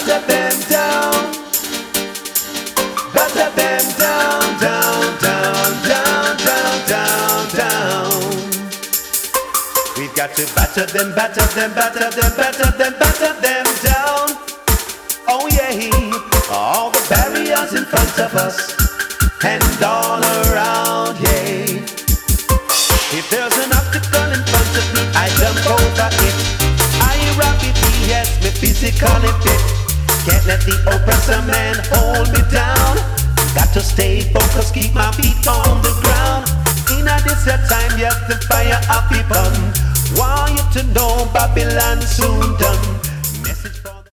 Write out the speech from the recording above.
batter them down, batter them down, down, down, down, down, down, down. We've got to batter them, batter them, batter them, batter them, batter them down. Oh yeah, all the barriers in front of us and all around, yeah. If there's an obstacle in front of me, I jump over it. I rapidly, yes, me physically fit. Can't let the oppressor man hold me down. Got to stay focused, keep my feet on the ground. In a this time, yes, the fire of the burn. Want you to know Babylon